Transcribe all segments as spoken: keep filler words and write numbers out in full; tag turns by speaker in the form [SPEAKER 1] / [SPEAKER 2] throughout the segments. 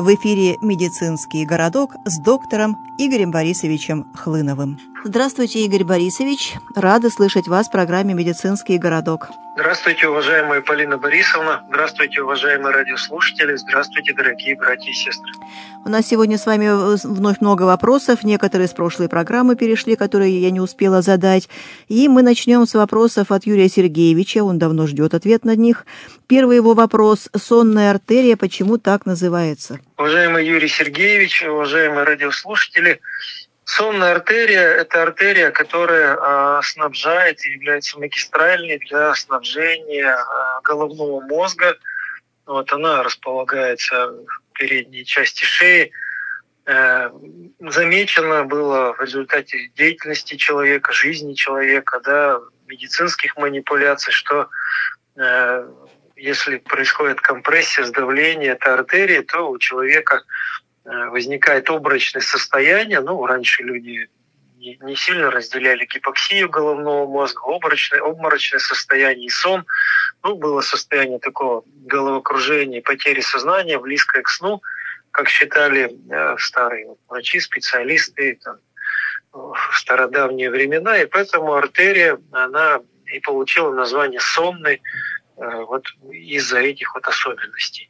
[SPEAKER 1] В эфире «Медицинский городок» с доктором Игорем Борисовичем Хлыновым. Здравствуйте, Игорь Борисович. Рада слышать вас в программе «Медицинский городок».
[SPEAKER 2] Здравствуйте, уважаемая Полина Борисовна. Здравствуйте, уважаемые радиослушатели. Здравствуйте, дорогие братья и сестры.
[SPEAKER 1] У нас сегодня с вами вновь много вопросов. Некоторые с прошлой программы перешли, которые я не успела задать. И мы начнем с вопросов от Юрия Сергеевича. Он давно ждет ответ на них. Первый его вопрос. Сонная артерия почему так называется?
[SPEAKER 2] Уважаемый Юрий Сергеевич, уважаемые радиослушатели, сонная артерия – это артерия, которая э, снабжает и является магистральной для снабжения э, головного мозга. Вот она располагается в передней части шеи. Э, замечено было в результате деятельности человека, жизни человека, да, медицинских манипуляций, что э, если происходит компрессия, сдавление этой артерии, то у человека возникает обморочное состояние. Ну, раньше люди не сильно разделяли гипоксию головного мозга, обморочное, обморочное состояние и сон. Ну, было состояние такого головокружения, потери сознания, близкое к сну, как считали э, старые врачи, специалисты там, в стародавние времена. И поэтому артерия, она и получила название сонной, э, вот из-за этих вот особенностей.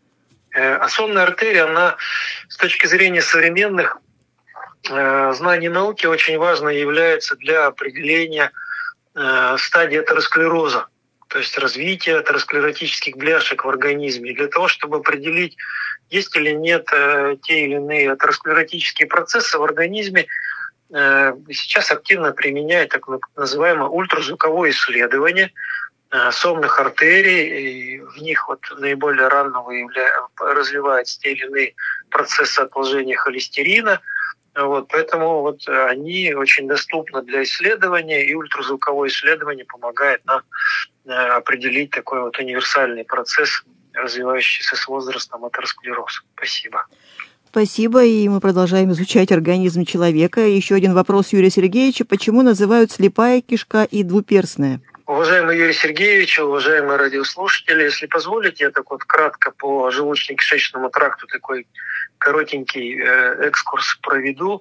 [SPEAKER 2] А сонная артерия, она с точки зрения современных э, знаний науки очень важно является для определения э, стадии атеросклероза, то есть развития атеросклеротических бляшек в организме. Для того, чтобы определить, есть или нет э, те или иные атеросклеротические процессы в организме, э, сейчас активно применяют так называемое ультразвуковое исследование сонных артерий, и в них вот наиболее рано выявляют, развиваются те или иные процессы отложения холестерина. Вот, поэтому вот они очень доступны для исследования, и ультразвуковое исследование помогает нам определить такой вот универсальный процесс, развивающийся с возрастом атеросклероз. Спасибо.
[SPEAKER 1] Спасибо, и мы продолжаем изучать организм человека. Еще один вопрос Юрия Сергеевича. Почему называют слепая кишка и двуперстная?
[SPEAKER 2] Уважаемый Юрий Сергеевич, уважаемые радиослушатели, если позволите, я так вот кратко по желудочно-кишечному тракту такой коротенький экскурс проведу.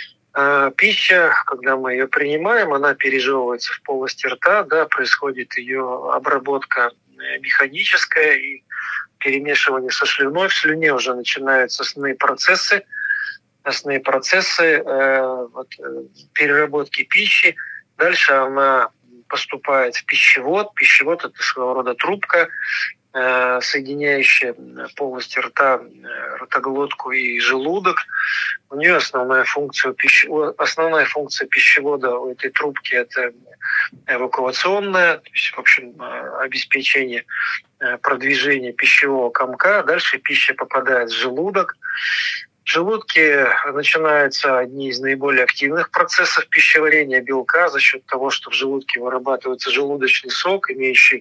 [SPEAKER 2] Пища, когда мы ее принимаем, она пережевывается в полости рта, да, происходит ее обработка механическая и перемешивание со слюной. В слюне уже начинаются основные процессы, основные процессы э, вот, переработки пищи. Дальше она поступает в пищевод. Пищевод – это своего рода трубка, э, соединяющая полость рта, ротоглотку и желудок. У нее основная функция, пищ... основная функция пищевода у этой трубки – это эвакуационная, то есть, в общем, обеспечение продвижения пищевого комка. Дальше пища попадает в желудок. В желудке начинаются одни из наиболее активных процессов пищеварения белка за счет того, что в желудке вырабатывается желудочный сок, имеющий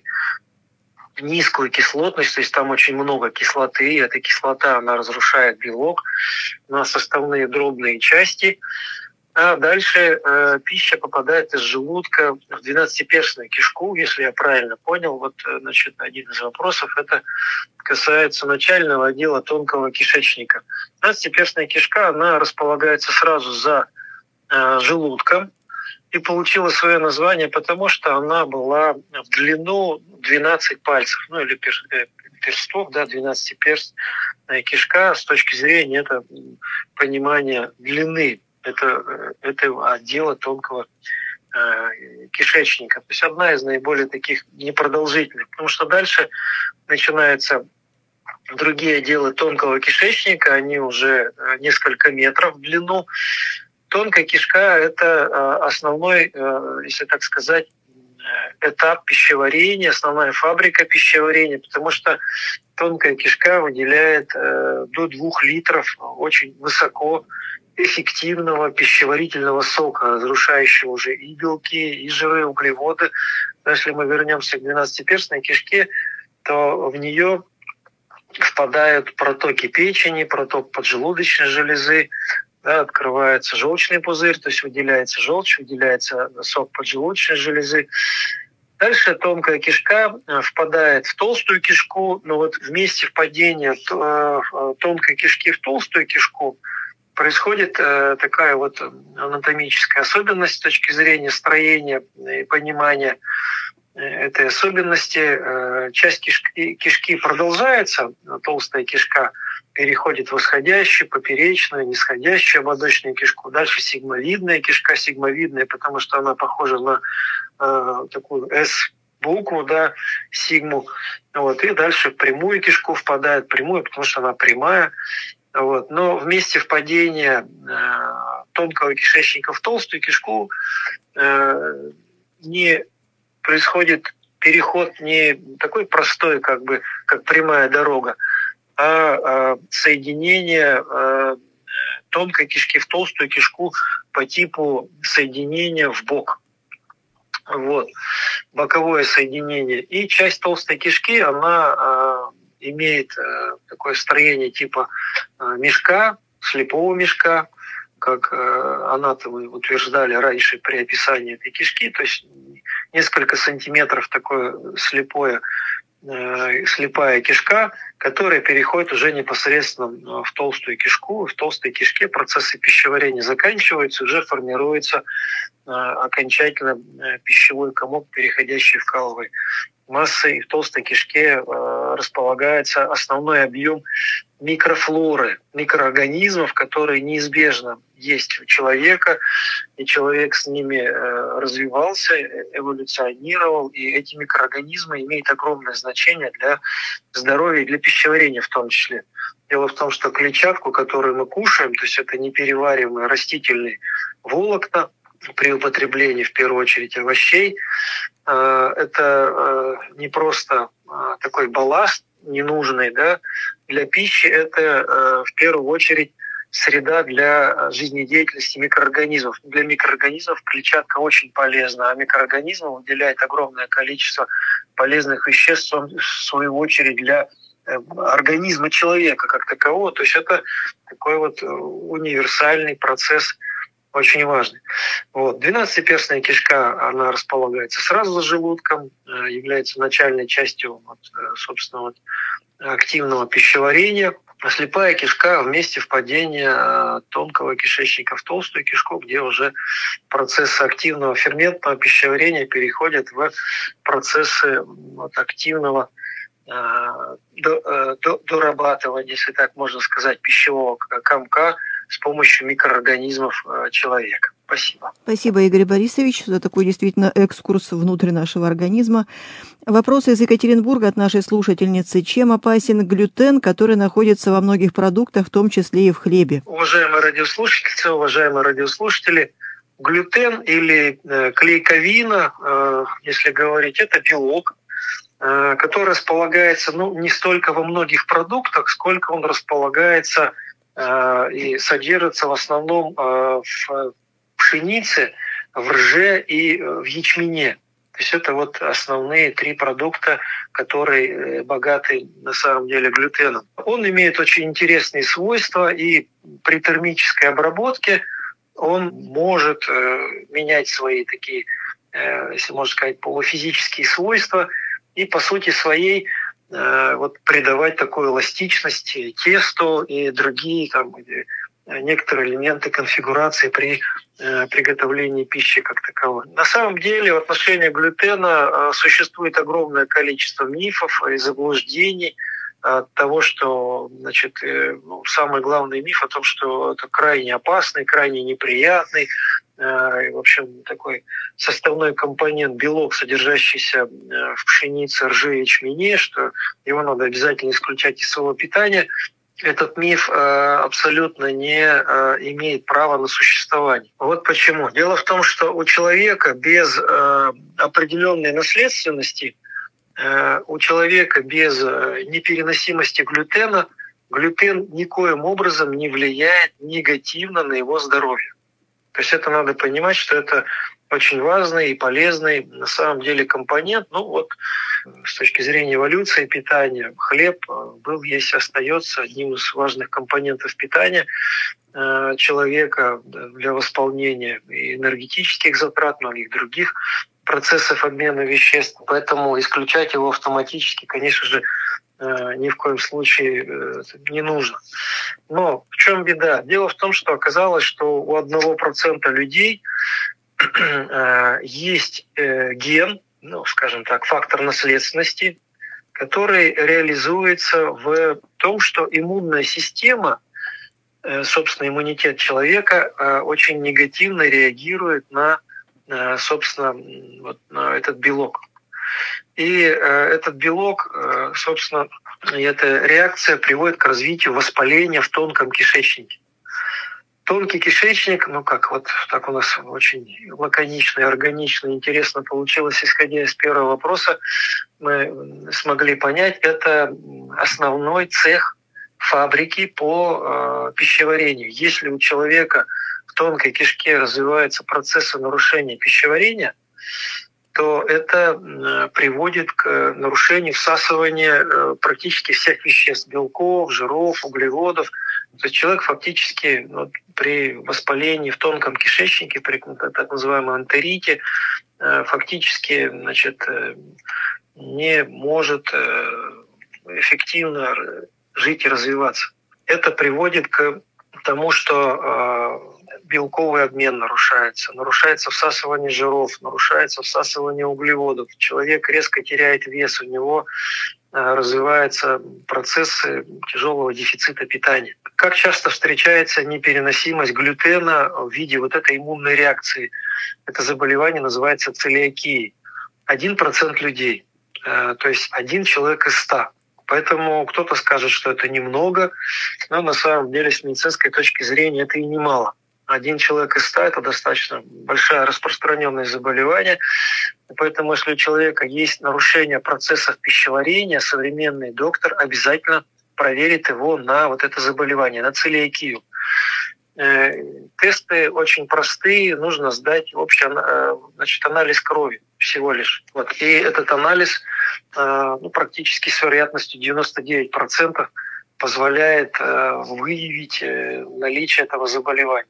[SPEAKER 2] низкую кислотность, то есть там очень много кислоты, и эта кислота, она разрушает белок на составные дробные части. А дальше э, пища попадает из желудка в двенадцатиперстную кишку, если я правильно понял. Вот, значит, один из вопросов, это касается начального отдела тонкого кишечника. двенадцатиперстная кишка, она располагается сразу за э, желудком и получила свое название, потому что она была в длину двенадцать пальцев, ну или перстов, да, двенадцатиперстная кишка с точки зрения это понимания длины. Это, это отдела тонкого э, кишечника. То есть одна из наиболее таких непродолжительных. Потому что дальше начинаются другие отделы тонкого кишечника, они уже несколько метров в длину. Тонкая кишка – это основной, э, если так сказать, этап пищеварения, основная фабрика пищеварения, потому что тонкая кишка выделяет э, до двух литров очень высоко эффективного пищеварительного сока, разрушающего уже и белки, и жиры, углеводы. Но если мы вернемся к двенадцатиперстной кишке, то в нее впадают протоки печени, проток поджелудочной железы, да, открывается желчный пузырь, то есть выделяется желчь, выделяется сок поджелудочной железы. Дальше тонкая кишка впадает в толстую кишку, но вот в месте впадения тонкой кишки в толстую кишку происходит такая вот анатомическая особенность с точки зрения строения и понимания этой особенности. Часть кишки, кишки продолжается, толстая кишка переходит в восходящую, поперечную, нисходящую ободочную кишку. Дальше сигмовидная кишка, сигмовидная, потому что она похожа на э, такую S-букву, да, сигму. Вот, и дальше в прямую кишку впадает, прямую, потому что она прямая. Вот. Но в месте впадения э, тонкого кишечника в толстую кишку э, не происходит переход не такой простой, как бы, как прямая дорога, а соединение тонкой кишки в толстую кишку по типу соединения в бок. Вот. Боковое соединение. И часть толстой кишки, она имеет такое строение типа мешка, слепого мешка, как анатомы утверждали раньше при описании этой кишки, то есть несколько сантиметров такое слепое, э, слепая кишка, которая переходит уже непосредственно в толстую кишку. В толстой кишке процессы пищеварения заканчиваются, уже формируется э, окончательно пищевой комок, переходящий в каловые массы. И в толстой кишке э, располагается основной объем микрофлоры, микроорганизмов, которые неизбежно есть у человека, и человек с ними э, развивался, эволюционировал, и эти микроорганизмы имеют огромное значение для здоровья и для пищеварения в том числе. Дело в том, что клетчатку, которую мы кушаем, то есть это неперевариваемые растительные волокна при употреблении, в первую очередь, овощей, э, это э, не просто э, такой балласт ненужный, да, для пищи, это э, в первую очередь среда для жизнедеятельности микроорганизмов. Для микроорганизмов клетчатка очень полезна, а микроорганизмам выделяет огромное количество полезных веществ, в свою очередь, для организма человека как такового. То есть это такой вот универсальный процесс, очень важный. Вот. двенадцатиперстная кишка, она располагается сразу за желудком, является начальной частью, вот, собственно, вот, активного пищеварения. А слепая кишка в месте впадения тонкого кишечника в толстую кишку, где уже процессы активного ферментного пищеварения переходят в процессы вот, активного э, до, до, дорабатывания, если так можно сказать, пищевого комка с помощью микроорганизмов э, человека. Спасибо.
[SPEAKER 1] Спасибо, Игорь Борисович, за такой действительно экскурс внутрь нашего организма. Вопрос из Екатеринбурга от нашей слушательницы. Чем опасен глютен, который находится во многих продуктах, в том числе и в хлебе?
[SPEAKER 2] Уважаемые радиослушатели, уважаемые радиослушатели, глютен или э, клейковина, э, если говорить, это белок, э, который располагается ну, не столько во многих продуктах, сколько он располагается э, и содержится в основном э, в пшенице, в рже и в ячмене. То есть это вот основные три продукта, которые богаты на самом деле глютеном. Он имеет очень интересные свойства, и при термической обработке он может э, менять свои такие, э, если можно сказать, полуфизические свойства и по сути своей э, вот придавать такую эластичность тесту и другие там, некоторые элементы конфигурации при э, приготовлении пищи как таковой. На самом деле в отношении глютена э, существует огромное количество мифов и заблуждений от того, что, значит, э, ну, самый главный миф о том, что это крайне опасный, крайне неприятный, э, в общем, такой составной компонент белок, содержащийся э, в пшенице, рже и ячмене, что его надо обязательно исключать из своего питания. Этот миф э, абсолютно не э, имеет права на существование. Вот почему. Дело в том, что у человека без э, определенной наследственности, э, у человека без э, непереносимости глютена, глютен никоим образом не влияет негативно на его здоровье. То есть это надо понимать, что это очень важный и полезный на самом деле компонент. Ну вот с точки зрения эволюции питания хлеб был, есть, остается одним из важных компонентов питания человека для восполнения и энергетических затрат, многих других процессов обмена веществ, поэтому исключать его автоматически, конечно же, ни в коем случае не нужно. Но в чем беда? Дело в том, что оказалось, что у одного процента людей есть ген, ну, скажем так, фактор наследственности, который реализуется в том, что иммунная система, собственно, иммунитет человека очень негативно реагирует на, собственно, вот, на этот белок. И этот белок, собственно, эта реакция приводит к развитию воспаления в тонком кишечнике. Тонкий кишечник, ну как вот так у нас очень лаконично и органично, интересно получилось, исходя из первого вопроса, мы смогли понять, это основной цех фабрики по э, пищеварению. Если у человека в тонкой кишке развиваются процессы нарушения пищеварения, то это приводит к нарушению всасывания практически всех веществ, белков, жиров, углеводов. То есть человек фактически ну, при воспалении в тонком кишечнике, при так называемом энтерите, фактически значит, не может эффективно жить и развиваться. Это приводит к тому, что белковый обмен нарушается, нарушается всасывание жиров, нарушается всасывание углеводов. Человек резко теряет вес, у него развиваются процессы тяжелого дефицита питания. Как часто встречается непереносимость глютена в виде вот этой иммунной реакции? Это заболевание называется целиакией. Один процент людей, то есть один человек из ста. Поэтому кто-то скажет, что это немного, но на самом деле с медицинской точки зрения это и немало. Один человек из ста – это достаточно большое распространенное заболевание. Поэтому если у человека есть нарушение процессов пищеварения, современный доктор обязательно проверит его на вот это заболевание, на целиакию. Тесты очень простые, нужно сдать общий значит, анализ крови всего лишь. Вот. И этот анализ ну, практически с вероятностью девяносто девять процентов позволяет выявить наличие этого заболевания.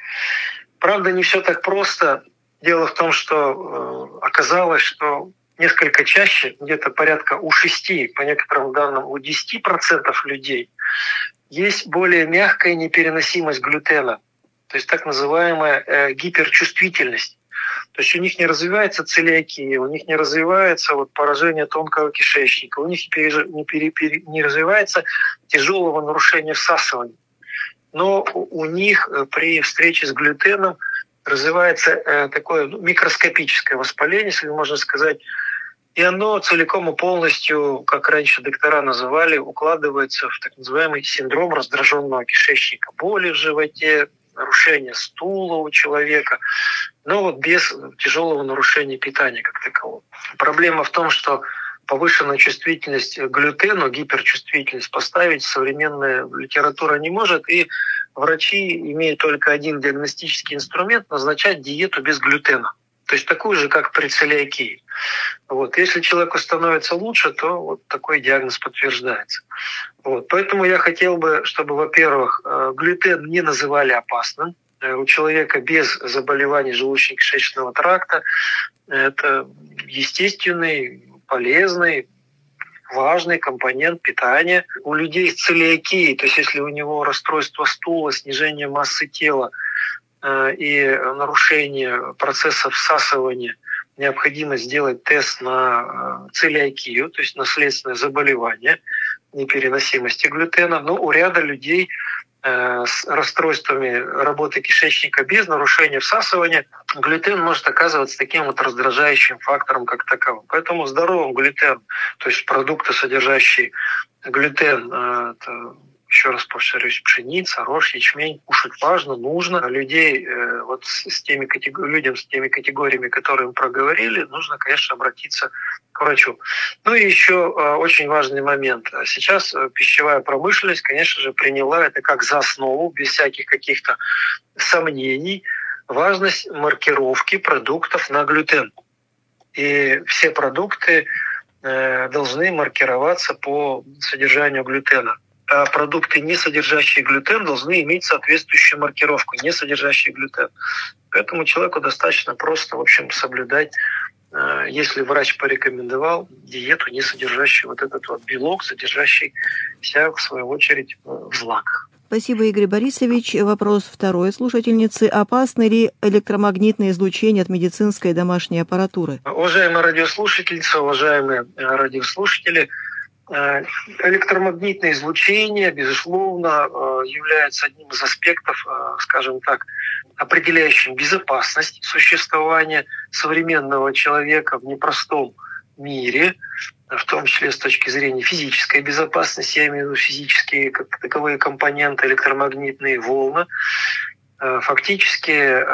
[SPEAKER 2] Правда, не все так просто. Дело в том, что э, оказалось, что несколько чаще, где-то порядка у шести, по некоторым данным, у десяти процентов людей есть более мягкая непереносимость глютена, то есть так называемая э, гиперчувствительность. То есть у них не развивается целиакия, у них не развивается вот, поражение тонкого кишечника, у них не, пере, пере, не развивается тяжелого нарушения всасывания. Но у них при встрече с глютеном развивается такое микроскопическое воспаление, если можно сказать, и оно целиком и полностью, как раньше доктора называли, укладывается в так называемый синдром раздраженного кишечника. Боли в животе, нарушение стула у человека, но вот без тяжелого нарушения питания как такового. Проблема в том, что повышенную чувствительность к глютену, гиперчувствительность поставить современная литература не может, и врачи имеют только один диагностический инструмент – назначать диету без глютена. То есть такую же, как при целиакии. Вот. Если человеку становится лучше, то вот такой диагноз подтверждается. Вот. Поэтому я хотел бы, чтобы, во-первых, глютен не называли опасным. У человека без заболеваний желудочно-кишечного тракта это естественный, полезный, важный компонент питания. У людей с целиакией, то есть если у него расстройство стула, снижение массы тела э, и нарушение процесса всасывания, необходимо сделать тест на э, целиакию, то есть наследственное заболевание непереносимости глютена. Но у ряда людей с расстройствами работы кишечника без нарушения всасывания глютен может оказываться таким вот раздражающим фактором как таковым. Поэтому здоровым глютен, то есть продукты, содержащие глютен, это, еще раз повторюсь, пшеница, рожь, ячмень, кушать важно, нужно. Людей вот с теми категориями, людям с теми категориями, которые мы проговорили, нужно, конечно, обратиться к врачу. Ну и еще очень важный момент. Сейчас пищевая промышленность, конечно же, приняла это как за основу, без всяких каких-то сомнений, важность маркировки продуктов на глютен. И все продукты должны маркироваться по содержанию глютена. А продукты, не содержащие глютен, должны иметь соответствующую маркировку, не содержащие глютен. Поэтому человеку достаточно просто, в общем, соблюдать если врач порекомендовал диету, не содержащую вот этот вот белок, содержащийся, в свою очередь, в злаках.
[SPEAKER 1] Спасибо, Игорь Борисович. Вопрос второй слушательницы. Опасны ли электромагнитные излучения от медицинской и домашней аппаратуры?
[SPEAKER 2] Уважаемые радиослушательницы, уважаемые радиослушатели, электромагнитное излучение, безусловно, является одним из аспектов, скажем так, определяющим безопасность существования современного человека в непростом мире, в том числе с точки зрения физической безопасности, я имею в виду физические как таковые компоненты, электромагнитные волны. Фактически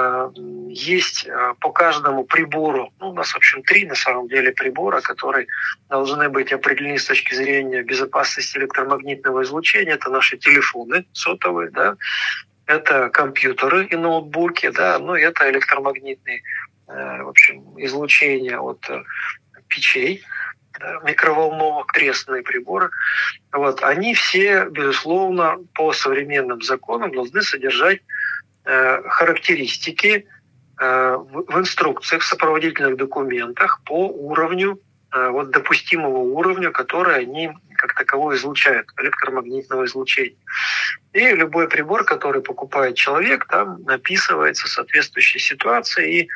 [SPEAKER 2] есть по каждому прибору, ну, у нас, в общем, три, на самом деле, прибора, которые должны быть определены с точки зрения безопасности электромагнитного излучения. Это наши телефоны сотовые, да, это компьютеры и ноутбуки, да, ну и это электромагнитные, в общем, излучения от печей, да, микроволновых, крестные приборы. Вот, они все, безусловно, по современным законам должны содержать э, характеристики э, в, в инструкциях, в сопроводительных документах по уровню, э, вот, допустимого уровня, который они как таковой излучают, электромагнитного излучения. И любой прибор, который покупает человек, там описывается соответствующая ситуация и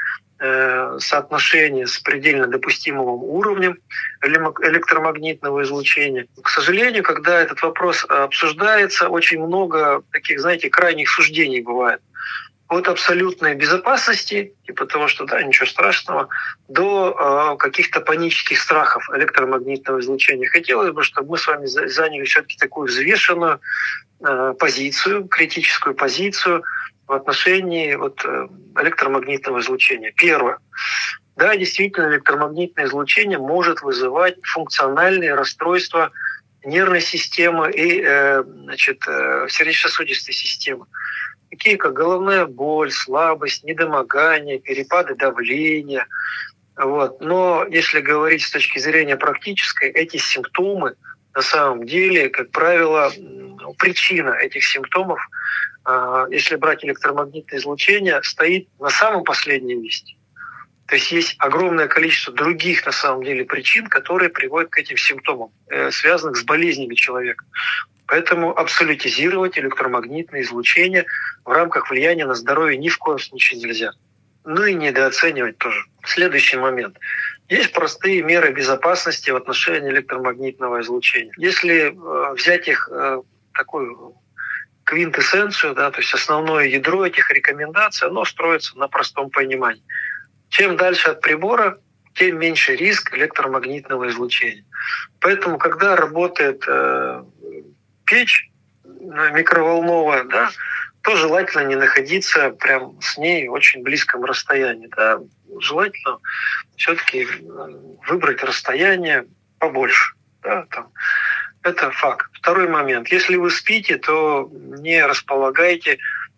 [SPEAKER 2] соотношение с предельно допустимым уровнем электромагнитного излучения. К сожалению, когда этот вопрос обсуждается, очень много таких, знаете, крайних суждений бывает. От абсолютной безопасности, типа того, что да, ничего страшного, до э, каких-то панических страхов электромагнитного излучения. Хотелось бы, чтобы мы с вами заняли все-таки такую взвешенную э, позицию, критическую позицию в отношении вот, электромагнитного излучения. Первое. Да, действительно, электромагнитное излучение может вызывать функциональные расстройства нервной системы и э, значит, э, сердечно-сосудистой системы, такие как головная боль, слабость, недомогание, перепады давления. Вот. Но если говорить с точки зрения практической, эти симптомы на самом деле, как правило, причина этих симптомов, если брать электромагнитное излучение, стоит на самом последнем месте. То есть есть огромное количество других, на самом деле, причин, которые приводят к этим симптомам, связанных с болезнями человека. Поэтому абсолютизировать электромагнитное излучение в рамках влияния на здоровье ни в коем случае нельзя. Ну и недооценивать тоже. Следующий момент. Есть простые меры безопасности в отношении электромагнитного излучения. Если взять их такую квинтэссенцию, да, то есть основное ядро этих рекомендаций, оно строится на простом понимании. Чем дальше от прибора, тем меньше риск электромагнитного излучения. Поэтому, когда работает э, печь микроволновая, да, то желательно не находиться прям с ней в очень близком расстоянии. Да. Желательно все-таки выбрать расстояние побольше. Да, там. Это факт. Второй момент. Если вы спите, то не располагайте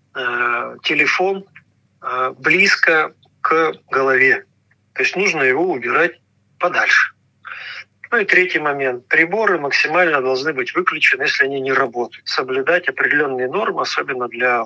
[SPEAKER 2] э, телефон э, близко к голове. То есть нужно его убирать подальше. Ну и третий момент. Приборы максимально должны быть выключены, если они не работают. Соблюдать определенные нормы, особенно для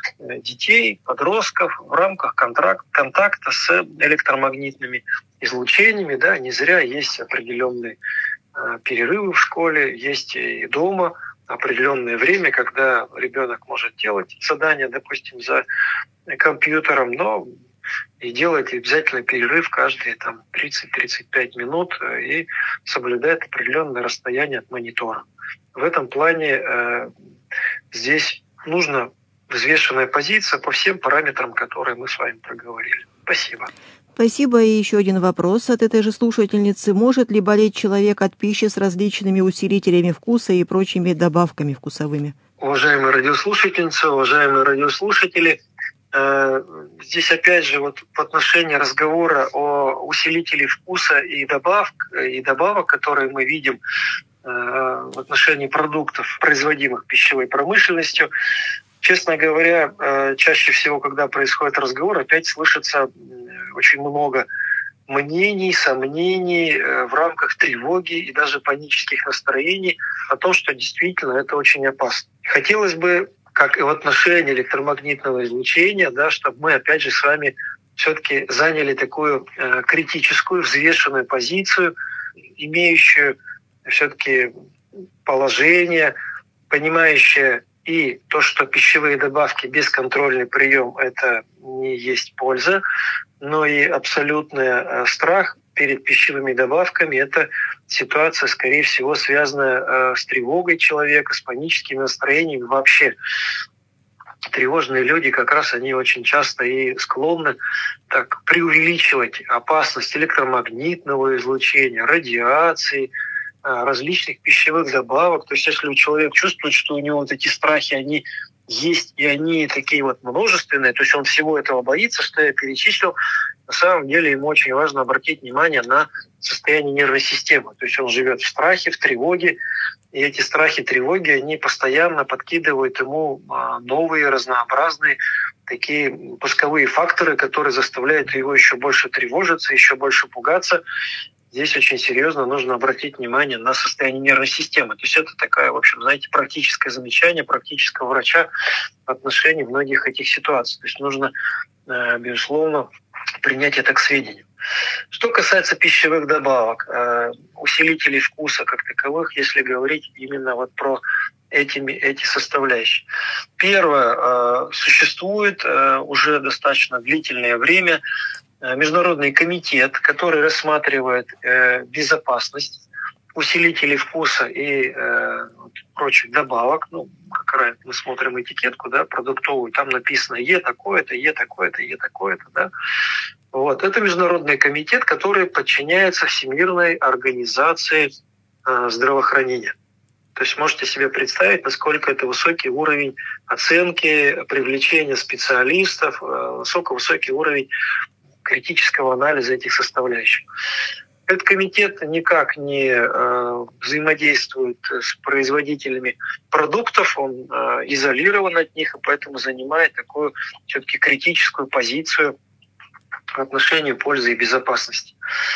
[SPEAKER 2] детей, подростков, в рамках контракт, контакта с электромагнитными излучениями. Да, не зря есть определенные перерывы в школе, есть и дома определенное время, когда ребенок может делать задания, допустим, за компьютером, но и делать обязательно перерыв каждые там, тридцать-тридцать пять минут и соблюдать определенное расстояние от монитора. В этом плане э, здесь нужна взвешенная позиция по всем параметрам, которые мы с вами проговорили. Спасибо.
[SPEAKER 1] Спасибо. И еще один вопрос от этой же слушательницы. Может ли болеть человек от пищи с различными усилителями вкуса и прочими добавками вкусовыми?
[SPEAKER 2] Уважаемые радиослушательницы, уважаемые радиослушатели, э, здесь опять же вот в отношении разговора о усилителе вкуса и добавок, и добавок, которые мы видим э, в отношении продуктов, производимых пищевой промышленностью, честно говоря, чаще всего, когда происходит разговор, опять слышится очень много мнений, сомнений в рамках тревоги и даже панических настроений о том, что действительно это очень опасно. Хотелось бы, как и в отношении электромагнитного излучения, да, чтобы мы опять же с вами все-таки заняли такую э, критическую, взвешенную позицию, имеющую все-таки положение, понимающее и то, что пищевые добавки, бесконтрольный прием – это не есть польза, но и абсолютный э, страх перед пищевыми добавками – это ситуация, скорее всего, связанная э, с тревогой человека, с паническими настроениями вообще. Тревожные люди как раз они очень часто и склонны так преувеличивать опасность электромагнитного излучения, радиации, различных пищевых добавок. То есть если человек чувствует, что у него вот эти страхи, они есть, и они такие вот множественные, то есть он всего этого боится, что я перечислил, на самом деле ему очень важно обратить внимание на состояние нервной системы. То есть он живет в страхе, в тревоге, и эти страхи, тревоги, они постоянно подкидывают ему новые, разнообразные такие пусковые факторы, которые заставляют его еще больше тревожиться, еще больше пугаться. Здесь очень серьезно нужно обратить внимание на состояние нервной системы. То есть это такая, в общем, знаете, практическое замечание практического врача в отношении многих этих ситуаций. То есть нужно, безусловно, принять это к сведению. Что касается пищевых добавок, усилителей вкуса как таковых, если говорить именно вот про этими, эти составляющие. Первое, существует уже достаточно длительное время Международный комитет, который рассматривает безопасность усилителей вкуса и э, прочих добавок. Ну, как раз мы смотрим этикетку, да, продуктовую, там написано Е такое-то, Е такое-то, Е такое-то, да. Вот. Это международный комитет, который подчиняется Всемирной организации э, здравоохранения. То есть можете себе представить, насколько это высокий уровень оценки, привлечения специалистов, э, высокий уровень критического анализа этих составляющих. Этот комитет никак не э, взаимодействует с производителями продуктов, он э, изолирован от них, и поэтому занимает такую все-таки критическую позицию в отношении пользы и безопасности.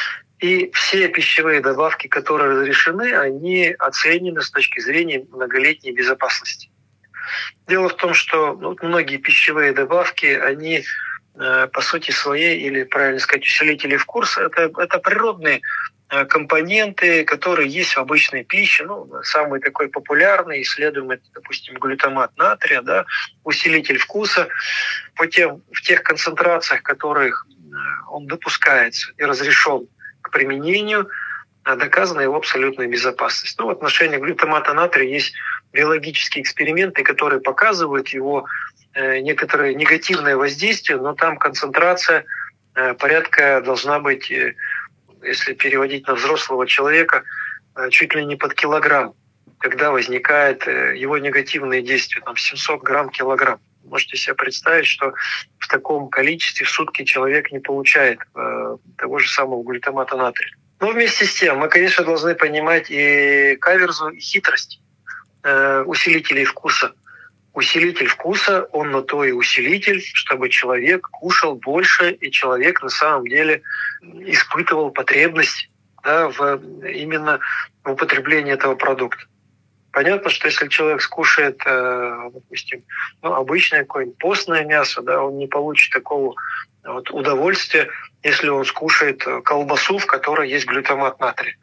[SPEAKER 2] И все пищевые добавки, которые разрешены, они оценены с точки зрения многолетней безопасности. Дело в том, что ну, многие пищевые добавки, они по сути своей, или, правильно сказать, усилители вкуса, это, это природные компоненты, которые есть в обычной пище. Ну, самый такой популярный, исследуемый, это, допустим, глютамат натрия, да, усилитель вкуса. По тем, в тех концентрациях, в которых он допускается и разрешен к применению, доказана его абсолютная безопасность. Ну, в отношении глютамата натрия есть биологические эксперименты, которые показывают его некоторое негативное воздействие, но там концентрация порядка должна быть, если переводить на взрослого человека, чуть ли не под килограмм, когда возникает его негативные действия, там семьсот грамм килограмм. Можете себе представить, что в таком количестве в сутки человек не получает того же самого глютамата натрия. Но вместе с тем мы, конечно, должны понимать и каверзу, и хитрость усилителей вкуса. Усилитель вкуса, он на то и усилитель, чтобы человек кушал больше, и человек на самом деле испытывал потребность, да, в, именно в употреблении этого продукта. Понятно, что если человек скушает, допустим, ну, обычное какое-нибудь постное мясо, да, он не получит такого вот удовольствия, если он скушает колбасу, в которой есть глютамат натрия.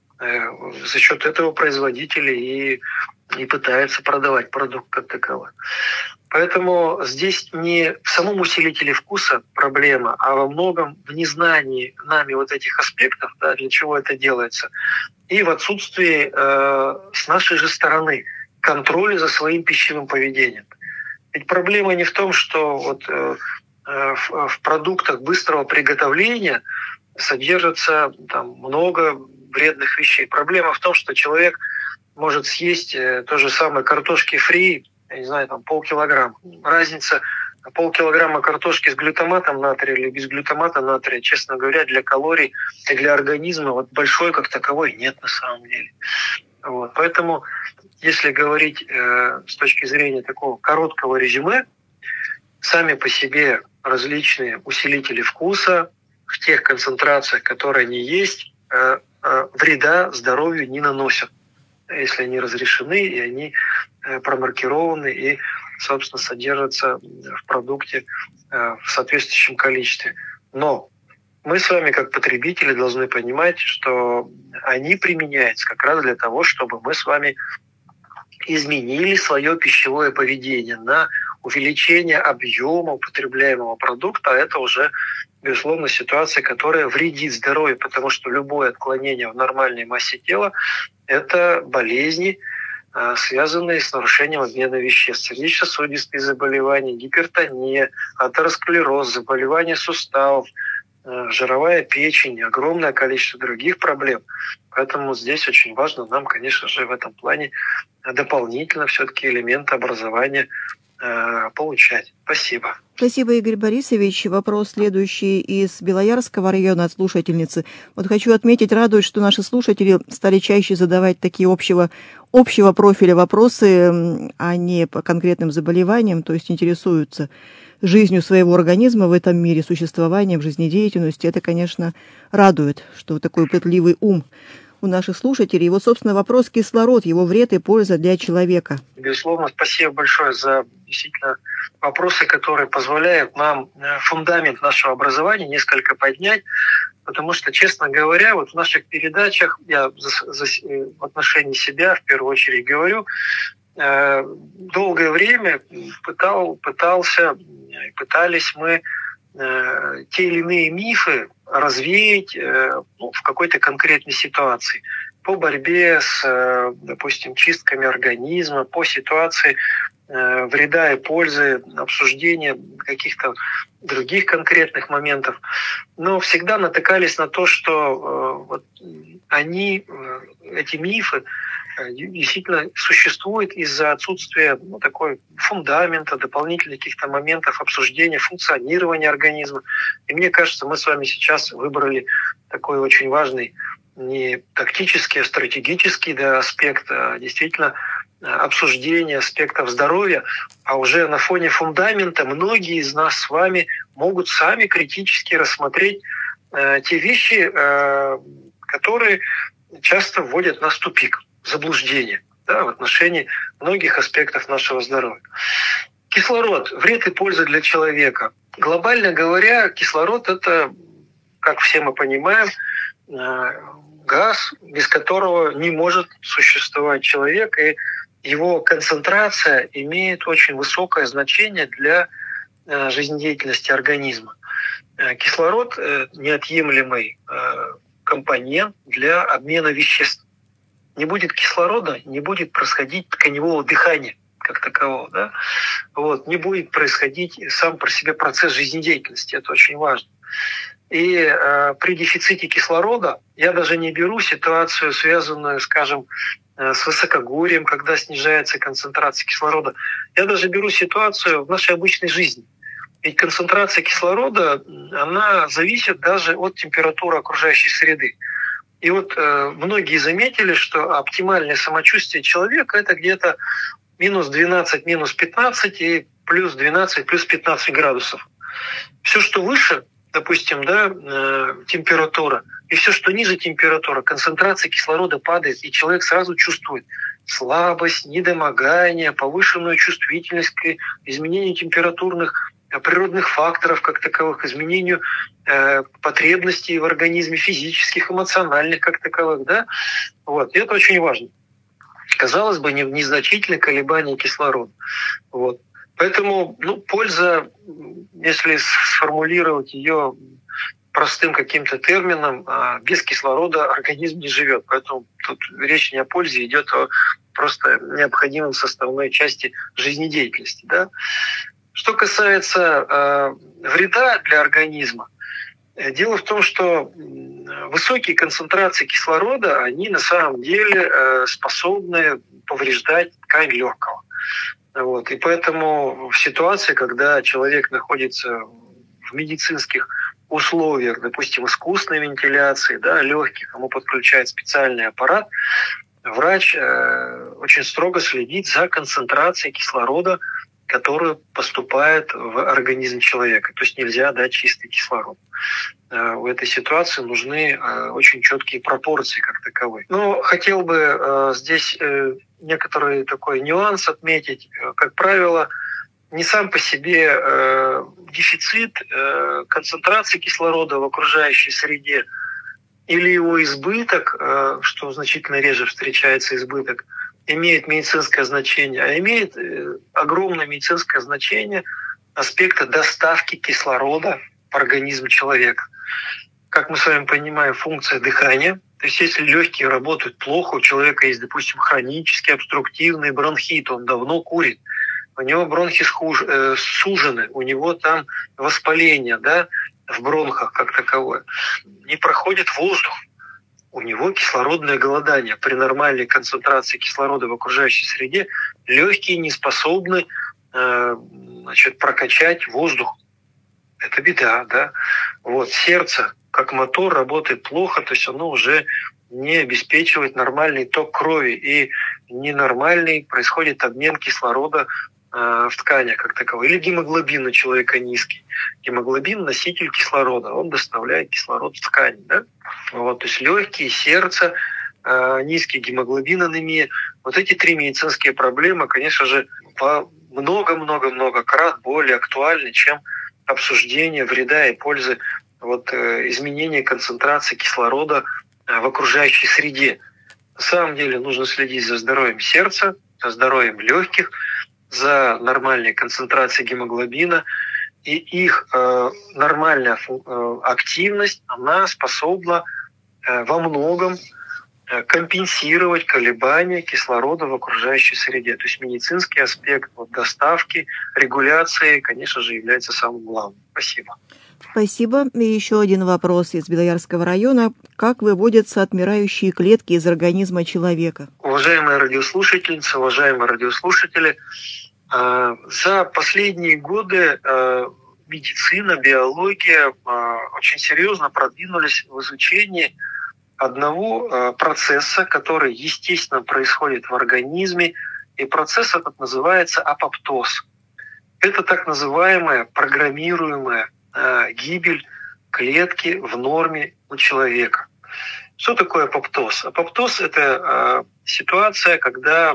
[SPEAKER 2] За счет этого производители и и пытается продавать продукт как таковой. Поэтому здесь не в самом усилителе вкуса проблема, а во многом в незнании нами вот этих аспектов, да, для чего это делается, и в отсутствии э, с нашей же стороны контроля за своим пищевым поведением. Ведь проблема не в том, что вот, э, в, в продуктах быстрого приготовления содержится там, много вредных вещей. Проблема в том, что человек может съесть то же самое картошки фри, я не знаю, там полкилограмма. Разница полкилограмма картошки с глютаматом натрия или без глютамата натрия, честно говоря, для калорий и для организма вот большой как таковой нет на самом деле. Вот. Поэтому, если говорить э, с точки зрения такого короткого резюме, сами по себе различные усилители вкуса в тех концентрациях, которые они есть, э, э, вреда здоровью не наносят, если они разрешены и они промаркированы и, собственно, содержатся в продукте в соответствующем количестве. Но мы с вами, как потребители, должны понимать, что они применяются как раз для того, чтобы мы с вами изменили свое пищевое поведение на увеличение объема употребляемого продукта. А это уже, безусловно, ситуация, которая вредит здоровью, потому что любое отклонение в нормальной массе тела – это болезни, связанные с нарушением обмена веществ, сердечно-сосудистые заболевания, гипертония, атеросклероз, заболевания суставов, жировая печень, огромное количество других проблем. Поэтому здесь очень важно нам, конечно же, в этом плане дополнительно все-таки элементы образования э, получать. Спасибо.
[SPEAKER 1] Спасибо, Игорь Борисович. Вопрос следующий из Белоярского района от слушательницы. Вот хочу отметить, радует, что наши слушатели стали чаще задавать такие общего, общего профиля вопросы, а не по конкретным заболеваниям, то есть интересуются жизнью своего организма в этом мире, существованием, жизнедеятельностью. Это, конечно, радует, что такой пытливый ум у наших слушателей. И вот, собственно, вопрос кислород, его вред и польза для человека.
[SPEAKER 2] Безусловно, спасибо большое за действительно вопросы, которые позволяют нам фундамент нашего образования несколько поднять, потому что, честно говоря, вот в наших передачах, я за, за, в отношении себя в первую очередь говорю, долгое время пытал, пытался, пытались мы э, те или иные мифы развеять э, ну, в какой-то конкретной ситуации. По борьбе с, э, допустим, чистками организма, по ситуации э, вреда и пользы, обсуждения каких-то других конкретных моментов. Но всегда натыкались на то, что э, вот, они, э, эти мифы, действительно существует из-за отсутствия ну, такой фундамента, дополнительных каких-то моментов обсуждения, функционирования организма. И мне кажется, мы с вами сейчас выбрали такой очень важный не тактический, а стратегический да, аспект, а действительно обсуждения аспектов здоровья, а уже на фоне фундамента многие из нас с вами могут сами критически рассмотреть э, те вещи, э, которые часто вводят нас в тупик, заблуждение да, в отношении многих аспектов нашего здоровья. Кислород. Вред и польза для человека. Глобально говоря, кислород – это, как все мы понимаем, газ, без которого не может существовать человек, и его концентрация имеет очень высокое значение для жизнедеятельности организма. Кислород – неотъемлемый компонент для обмена веществ. Не будет кислорода, не будет происходить тканевого дыхания как такового. Да? Вот, не будет происходить сам по себе процесс жизнедеятельности. Это очень важно. И э, при дефиците кислорода я даже не беру ситуацию, связанную, скажем, э, с высокогорьем, когда снижается концентрация кислорода. Я даже беру ситуацию в нашей обычной жизни. Ведь концентрация кислорода, она зависит даже от температуры окружающей среды. И вот э, многие заметили, что оптимальное самочувствие человека – это где-то минус двенадцать, минус пятнадцать и плюс двенадцать, плюс пятнадцать градусов. Все, что выше, допустим, да, э, температура, и все, что ниже температура, концентрация кислорода падает, и человек сразу чувствует слабость, недомогание, повышенную чувствительность к изменению температурных природных факторов как таковых, изменению э, потребностей в организме, физических, эмоциональных как таковых. Да? Вот. И это очень важно. Казалось бы, незначительное колебание кислорода. Вот. Поэтому ну, польза, если сформулировать ее простым каким-то термином, без кислорода организм не живет. Поэтому тут речь не о пользе, идет о просто необходимой составной части жизнедеятельности. Да? Что касается э, вреда для организма, дело в том, что высокие концентрации кислорода, они на самом деле э, способны повреждать ткань легкого. Вот. И поэтому в ситуации, когда человек находится в медицинских условиях, допустим, искусственной вентиляции, да, легких, ему подключают специальный аппарат, врач э, очень строго следит за концентрацией кислорода, который поступает в организм человека. То есть нельзя дать чистый кислород. В этой ситуации нужны очень четкие пропорции как таковые. Но хотел бы здесь некоторый такой нюанс отметить. Как правило, не сам по себе э, дефицит э, концентрации кислорода в окружающей среде или его избыток, э, что значительно реже встречается избыток, имеет медицинское значение, а имеет э, огромное медицинское значение аспекта доставки кислорода в организм человека. Как мы с вами понимаем, функция дыхания. То есть если легкие работают плохо, у человека есть, допустим, хронический обструктивный бронхит, он давно курит, у него бронхи схуж, э, сужены, у него там воспаление, да, в бронхах как таковое. Не проходит воздух, у него кислородное голодание. При нормальной концентрации кислорода в окружающей среде легкие не способны э, значит, прокачать воздух. Это беда, да. Вот, сердце, как мотор, работает плохо, то есть оно уже не обеспечивает нормальный ток крови, и ненормальный происходит обмен кислорода э, в тканях как таковой. Или гемоглобин у человека низкий. Гемоглобин – носитель кислорода, он доставляет кислород в ткань. Да? Вот, то есть легкие, сердце, э, низкий гемоглобин, анемия. Вот эти три медицинские проблемы, конечно же, по много-много-много крат более актуальны, чем обсуждение вреда и пользы вот, э, изменения концентрации кислорода э, в окружающей среде. На самом деле нужно следить за здоровьем сердца, за здоровьем легких, за нормальной концентрацией гемоглобина. И их э, нормальная э, активность, она способна э, во многом э, компенсировать колебания кислорода в окружающей среде. То есть медицинский аспект вот, доставки, регуляции, конечно же, является самым главным. Спасибо.
[SPEAKER 1] Спасибо. И еще один вопрос из Белоярского района. Как выводятся отмирающие клетки из организма человека?
[SPEAKER 2] Уважаемые радиослушательницы, уважаемые радиослушатели, за последние годы медицина, биология очень серьезно продвинулись в изучении одного процесса, который естественно происходит в организме, и процесс этот называется апоптоз. Это так называемая программируемая гибель клетки в норме у человека. Что такое апоптоз? Апоптоз – это ситуация, когда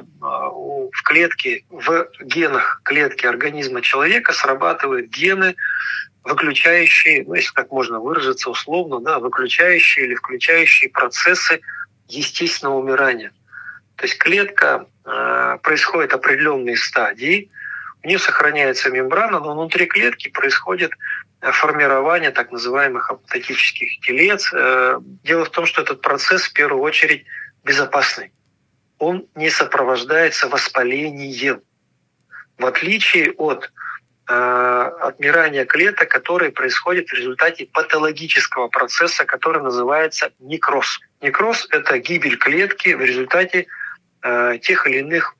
[SPEAKER 2] в клетке, в генах клетки организма человека срабатывают гены, выключающие, ну, если так можно выразиться условно, да, выключающие или включающие процессы естественного умирания. То есть клетка, происходит определенные стадии, у нее сохраняется мембрана, но внутри клетки происходит формирование так называемых апоптотических телец. Дело в том, что этот процесс в первую очередь безопасный. Он не сопровождается воспалением, в отличие от э, отмирания клеток, которое происходит в результате патологического процесса, который называется некроз. Некроз – это гибель клетки в результате э, тех или иных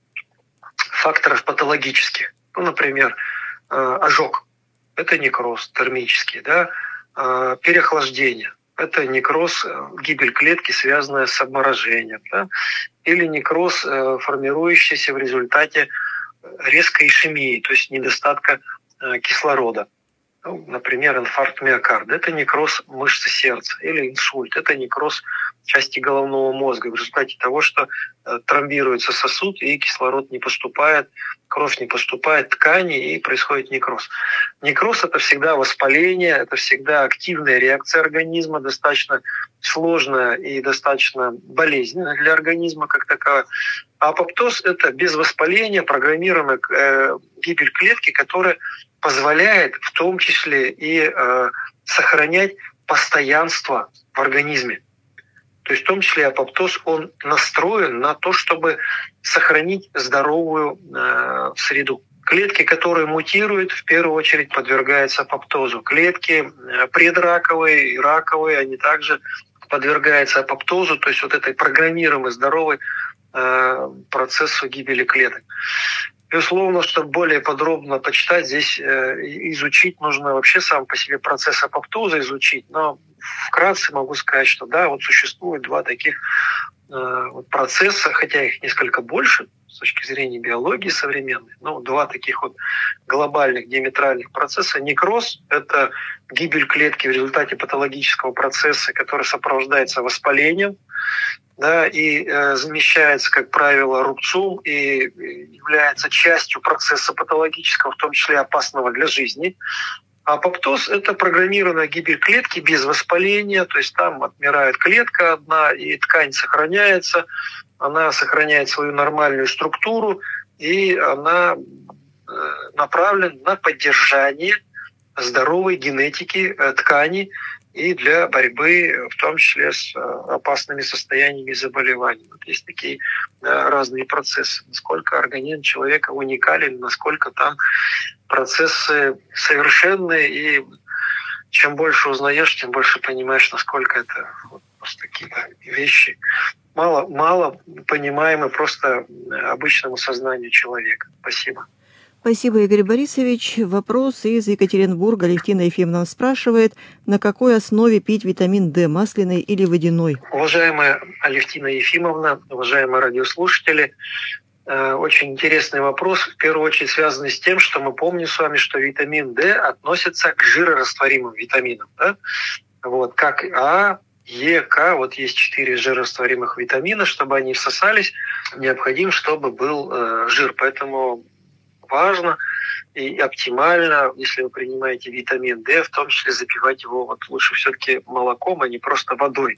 [SPEAKER 2] факторов патологических. Ну, например, э, ожог. Это некроз термический, да, переохлаждение. Это некроз, гибель клетки, связанная с обморожением, да, или некроз, формирующийся в результате резкой ишемии, то есть недостатка кислорода. Ну, например, инфаркт миокарда. Это некроз мышцы сердца. Или инсульт. Это некроз части головного мозга в результате того, что тромбируется сосуд и кислород не поступает, кровь не поступает в ткани и происходит некроз. Некроз – это всегда воспаление, это всегда активная реакция организма, достаточно сложная и достаточно болезненная для организма как таковая. А апоптоз – это без воспаления программируемая э, гибель клетки, которая позволяет в том числе и э, сохранять постоянство в организме. То есть в том числе апоптоз, он настроен на то, чтобы сохранить здоровую э, среду. Клетки, которые мутируют, в первую очередь подвергаются апоптозу. Клетки э, предраковые и раковые, они также подвергаются апоптозу, то есть вот этой программируемой здоровой э, процессу гибели клеток. Безусловно, чтобы более подробно почитать, здесь э, изучить нужно вообще сам по себе процесс апоптоза изучить, но вкратце могу сказать, что да, вот существует два таких э, вот процесса, хотя их несколько больше с точки зрения биологии современной, но два таких вот глобальных диаметральных процесса. Некроз – это гибель клетки в результате патологического процесса, который сопровождается воспалением. да, и э, замещается, как правило, рубцом и является частью процесса патологического, в том числе опасного для жизни. А апоптоз – это программированная гибель клетки без воспаления, то есть там отмирает клетка одна, и ткань сохраняется, она сохраняет свою нормальную структуру, и она направлена на поддержание здоровой генетики ткани и для борьбы, в том числе с опасными состояниями заболеваний. Вот есть такие разные процессы. Насколько организм человека уникален, насколько там процессы совершенные, и чем больше узнаешь, тем больше понимаешь, насколько это вот просто какие-то вещи мало, мало понимаемы просто обычному сознанию человека. Спасибо.
[SPEAKER 1] Спасибо, Игорь Борисович. Вопрос из Екатеринбурга. Алевтина Ефимовна спрашивает, на какой основе пить витамин D, масляный или водяной?
[SPEAKER 2] Уважаемая Алевтина Ефимовна, уважаемые радиослушатели, очень интересный вопрос, в первую очередь связанный с тем, что мы помним с вами, что витамин D относится к жирорастворимым витаминам. Да? Вот, как А, Е, К, вот есть четыре жирорастворимых витамина, чтобы они всосались, необходимо, чтобы был э, жир. Поэтому важно и оптимально, если вы принимаете витамин D, в том числе запивать его вот лучше все-таки молоком, а не просто водой.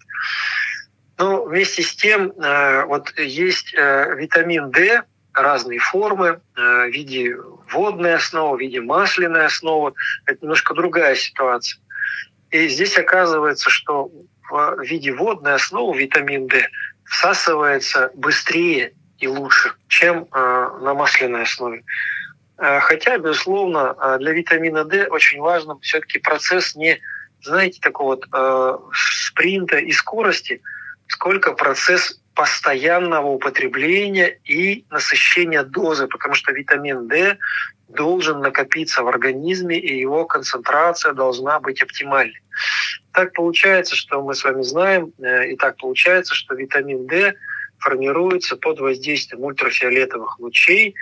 [SPEAKER 2] Но вместе с тем вот есть витамин D, разные формы, в виде водной основы, в виде масляной основы. Это немножко другая ситуация. И здесь оказывается, что в виде водной основы витамин D всасывается быстрее и лучше, чем на масляной основе. Хотя, безусловно, для витамина D очень важен все-таки процесс не, знаете, такого вот э, спринта и скорости, сколько процесс постоянного употребления и насыщения дозы, потому что витамин D должен накопиться в организме, и его концентрация должна быть оптимальной. Так получается, что мы с вами знаем, э, и так получается, что витамин D формируется под воздействием ультрафиолетовых лучей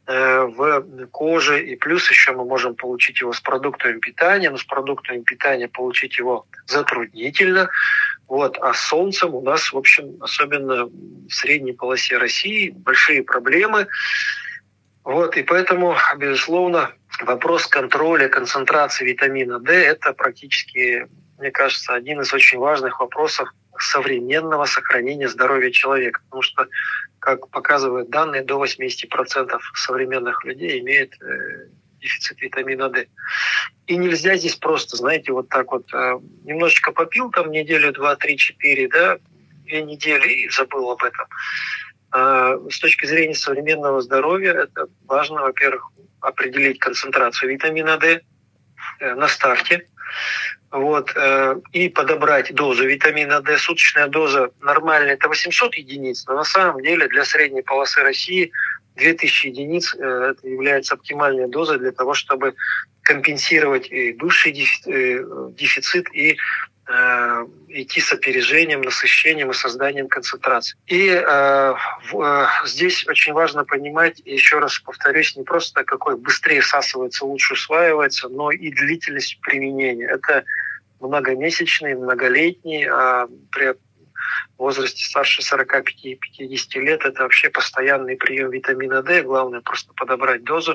[SPEAKER 2] в коже, и плюс еще мы можем получить его с продуктами питания, но с продуктами питания получить его затруднительно. Вот. А с солнцем у нас, в общем, особенно в средней полосе России, большие проблемы. Вот. И поэтому, безусловно, вопрос контроля концентрации витамина D – это практически, мне кажется, один из очень важных вопросов современного сохранения здоровья человека. Потому что, как показывают данные, до восемьдесят процентов современных людей имеют э, дефицит витамина D. И нельзя здесь просто, знаете, вот так вот э, немножечко попил там неделю, два, три, четыре, да, две недели и забыл об этом. А с точки зрения современного здоровья это важно, во-первых, определить концентрацию витамина D э, на старте. Вот, э, и подобрать дозу витамина D. Суточная доза нормальная – это восемьсот единиц, но на самом деле для средней полосы России две тысячи единиц э, это является оптимальной дозой для того, чтобы компенсировать и бывший дефицит, э, дефицит и э, идти с опережением, насыщением и созданием концентрации. И э, в, э, здесь очень важно понимать, еще раз повторюсь, не просто какой быстрее всасывается, лучше усваивается, но и длительность применения. Это многомесячный, многолетний, а при возрасте старше сорока пяти - пятидесяти лет это вообще постоянный прием витамина D. Главное просто подобрать дозу.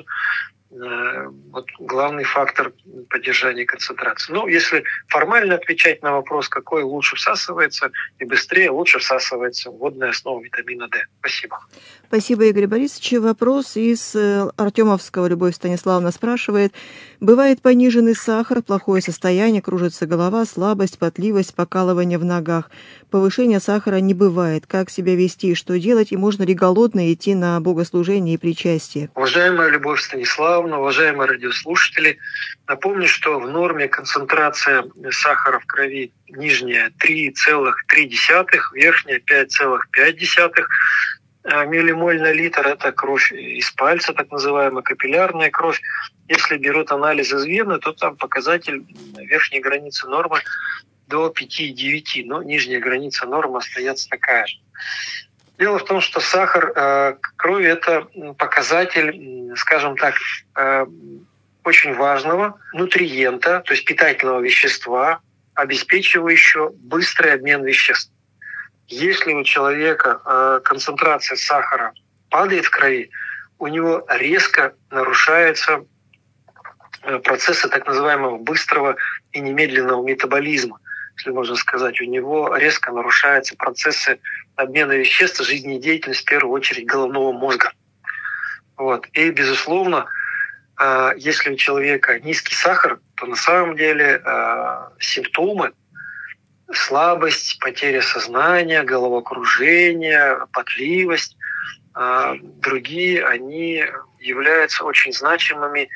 [SPEAKER 2] Вот главный фактор поддержания концентрации. Ну, если формально отвечать на вопрос, какой лучше всасывается и быстрее, лучше всасывается водная основа витамина D. Спасибо.
[SPEAKER 1] Спасибо, Игорь Борисович. Вопрос из Артемовского. Любовь Станиславовна спрашивает. Бывает пониженный сахар, плохое состояние, кружится голова, слабость, потливость, покалывание в ногах. Повышения сахара не бывает. Как себя вести и что делать? И можно ли голодно идти на богослужение и причастие?
[SPEAKER 2] Уважаемая Любовь Станиславовна, уважаемые радиослушатели, напомню, что в норме концентрация сахара в крови нижняя три целых три десятых, верхняя пять целых пять десятых миллимоль на литр. Это кровь из пальца, так называемая капиллярная кровь. Если берут анализ из вены, то там показатель верхней границы нормы до пяти - девяти, но нижняя граница нормы остается такая же. Дело в том, что сахар э, крови – это показатель, скажем так, э, очень важного нутриента, то есть питательного вещества, обеспечивающего быстрый обмен веществ. Если у человека э, концентрация сахара падает в крови, у него резко нарушаются э, процессы так называемого быстрого и немедленного метаболизма, если можно сказать. У него резко нарушаются процессы обмена веществ, жизнедеятельность в первую очередь головного мозга. Вот. И, безусловно, э, если у человека низкий сахар, то на самом деле э, симптомы слабость, потеря сознания, головокружение, потливость, другие, они являются очень значимыми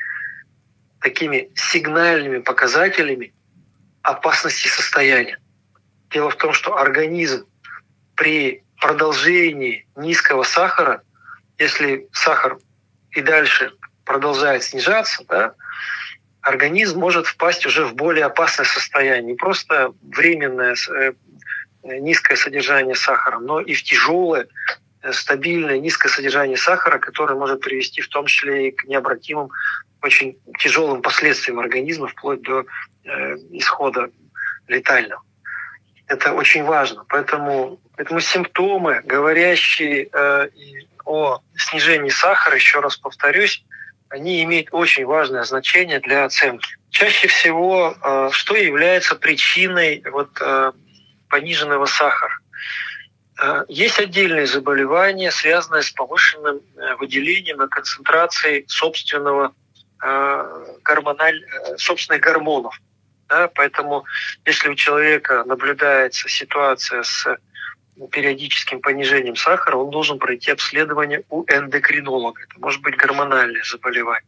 [SPEAKER 2] такими сигнальными показателями опасности состояния. Дело в том, что организм при продолжении низкого сахара, если сахар и дальше продолжает снижаться, да, организм может впасть уже в более опасное состояние. Не просто временное низкое содержание сахара, но и в тяжелое, стабильное низкое содержание сахара, которое может привести в том числе и к необратимым, очень тяжелым последствиям организма, вплоть до э, исхода летального. Это очень важно. Поэтому, поэтому симптомы, говорящие э, о снижении сахара, еще раз повторюсь, они имеют очень важное значение для оценки. Чаще всего, э, что является причиной вот, э, пониженного сахара? Э, есть отдельные заболевания, связанные с повышенным э, выделением и концентрацией собственного, э, гормональ, э, собственных гормонов. Да? Поэтому, если у человека наблюдается ситуация с периодическим понижением сахара, он должен пройти обследование у эндокринолога. Это может быть гормональное заболевание.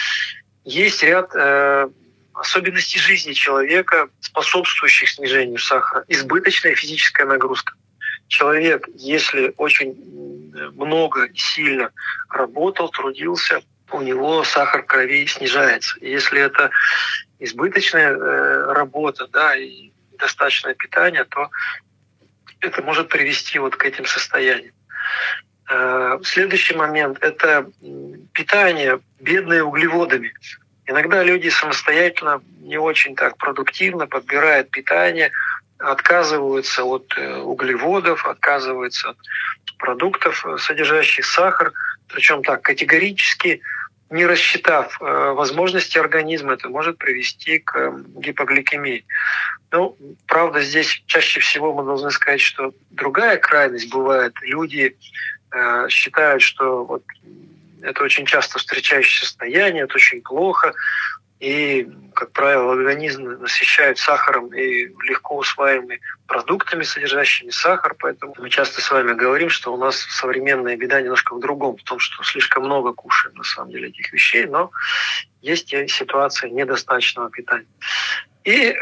[SPEAKER 2] Есть ряд э, особенностей жизни человека, способствующих снижению сахара. Избыточная физическая нагрузка. Человек, если очень много и сильно работал, трудился, у него сахар в крови снижается. И если это избыточная э, работа, да, и недостаточное питание, то это может привести вот к этим состояниям. Следующий момент – это питание, бедное углеводами. Иногда люди самостоятельно не очень так продуктивно подбирают питание, отказываются от углеводов, отказываются от продуктов, содержащих сахар, причем так категорически, не рассчитав возможности организма, это может привести к гипогликемии. Ну, правда, здесь чаще всего мы должны сказать, что другая крайность бывает. Люди э, считают, что вот это очень часто встречающееся состояние, это очень плохо. И, как правило, организм насыщают сахаром и легко усваиваемыми продуктами, содержащими сахар. Поэтому мы часто с вами говорим, что у нас современная беда немножко в другом, в том, что слишком много кушаем, на самом деле, этих вещей, но есть и ситуация недостаточного питания. И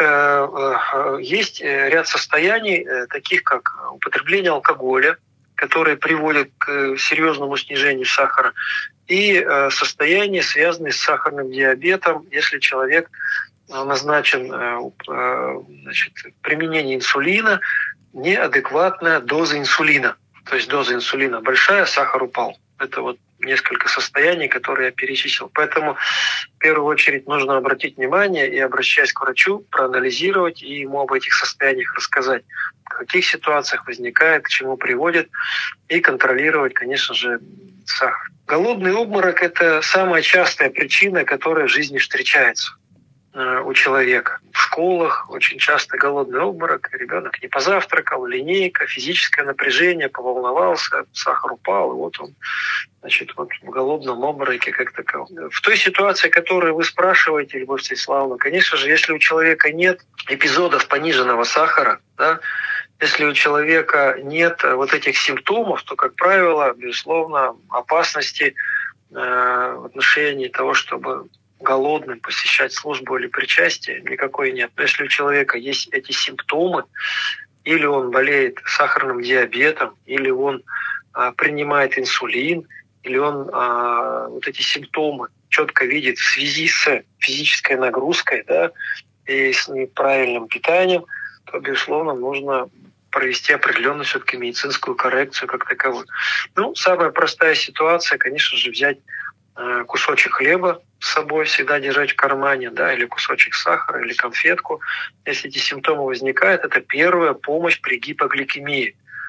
[SPEAKER 2] э, есть ряд состояний, э, таких как употребление алкоголя, которые приводят к серьезному снижению сахара, и э, состояния, связанные с сахарным диабетом, если человек назначен э, э, значит, применение инсулина, неадекватная доза инсулина. То есть доза инсулина большая, сахар упал. Это вот несколько состояний, которые я перечислил. Поэтому в первую очередь нужно обратить внимание и, обращаясь к врачу, проанализировать и ему об этих состояниях рассказать, в каких ситуациях возникает, к чему приводит, и контролировать, конечно же, сахар. Голодный обморок – это самая частая причина, которая в жизни встречается у человека. В школах очень часто голодный обморок, ребенок не позавтракал, линейка, физическое напряжение, поволновался, сахар упал, и вот он, значит, вот в голодном обмороке как таковом. В той ситуации, которую вы спрашиваете, Любовь Станиславовна, конечно же, если у человека нет эпизодов пониженного сахара, да, если у человека нет вот этих симптомов, то, как правило, безусловно, опасности э, в отношении того, чтобы голодным посещать службу или причастие, никакой нет. Но если у человека есть эти симптомы, или он болеет сахарным диабетом, или он а, принимает инсулин, или он а, вот эти симптомы четко видит в связи с физической нагрузкой, да, и с неправильным питанием, то, безусловно, нужно провести определенную все-таки медицинскую коррекцию как таковую. Ну, самая простая ситуация, конечно же, взять э, кусочек хлеба с собой, всегда держать в кармане, да, или кусочек сахара, или конфетку. Если эти симптомы возникают, это первая помощь при гипогликемии.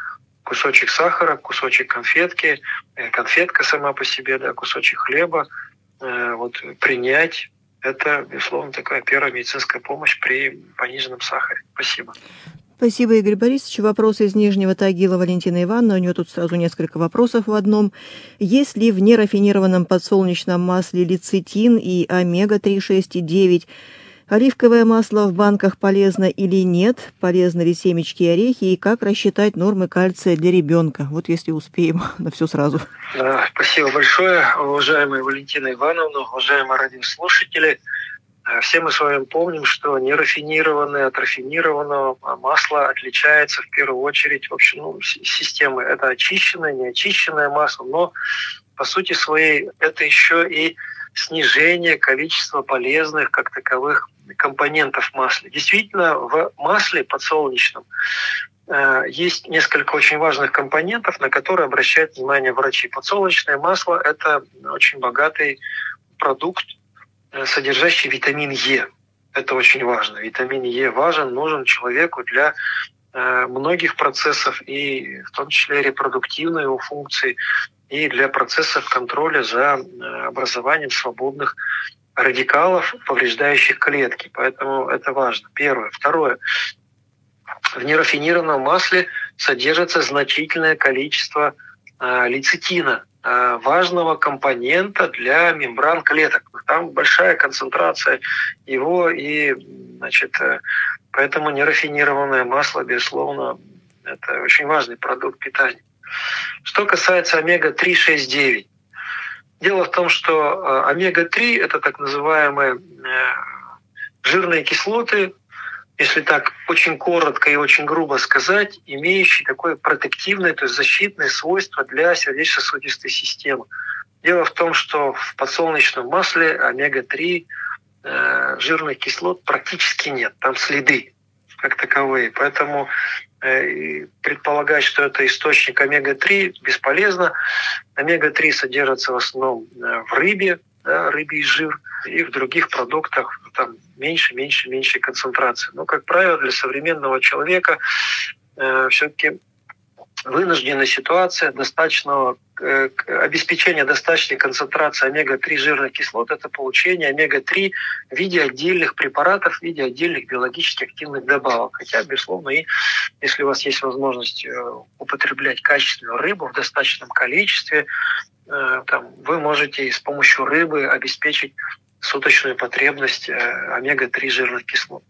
[SPEAKER 2] кусочек сахара, кусочек конфетки, конфетка сама по себе, да, кусочек хлеба, вот принять. Это, безусловно, такая первая медицинская помощь при пониженном сахаре. Спасибо.
[SPEAKER 1] Спасибо, Игорь Борисович. Вопрос из Нижнего Тагила Валентина Ивановна. У нее тут сразу несколько вопросов в одном. Есть ли в нерафинированном подсолнечном масле лецитин и омега три, шесть и девять? Оливковое масло в банках полезно или нет? Полезны ли семечки и орехи? И как рассчитать нормы кальция для ребенка? Вот если успеем на все сразу.
[SPEAKER 2] Да, спасибо большое, уважаемая Валентина Ивановна, уважаемые радиослушатели. Все мы с вами помним, что нерафинированное от рафинированного масла отличается в первую очередь в общем, ну, системы. Это очищенное, неочищенное масло, но по сути своей это еще и снижение количества полезных как таковых компонентов в масле. Действительно, в масле подсолнечном э, есть несколько очень важных компонентов, на которые обращают внимание врачи. Подсолнечное масло – это очень богатый продукт, э, содержащий витамин Е. Это очень важно. Витамин Е важен, нужен человеку для э, многих процессов, и в том числе репродуктивной его функции, и для процессов контроля за образованием свободных радикалов, повреждающих клетки. Поэтому это важно. Первое. Второе. В нерафинированном масле содержится значительное количество э, лецитина, э, важного компонента для мембран клеток. Там большая концентрация его, и значит, э, поэтому нерафинированное масло, безусловно, это очень важный продукт питания. Что касается омега три, шесть, девять. Дело в том, что омега три – это так называемые жирные кислоты, если так очень коротко и очень грубо сказать, имеющие такое протективное, то есть защитное свойство для сердечно-сосудистой системы. Дело в том, что в подсолнечном масле омега три жирных кислот практически нет, там следы как таковые. Поэтому предполагать, что это источник омега три, бесполезно. омега три содержится в основном в рыбе, да, рыбий жир, и в других продуктах там меньше, меньше, меньше концентрации. Но, как правило, для современного человека э, все-таки вынужденная ситуация достаточного э, обеспечения достаточной концентрации омега три жирных кислот – это получение омега три в виде отдельных препаратов, в виде отдельных биологически активных добавок. Хотя, безусловно, и если у вас есть возможность э, употреблять качественную рыбу в достаточном количестве, э, там, вы можете с помощью рыбы обеспечить суточную потребность э, омега три жирных кислот.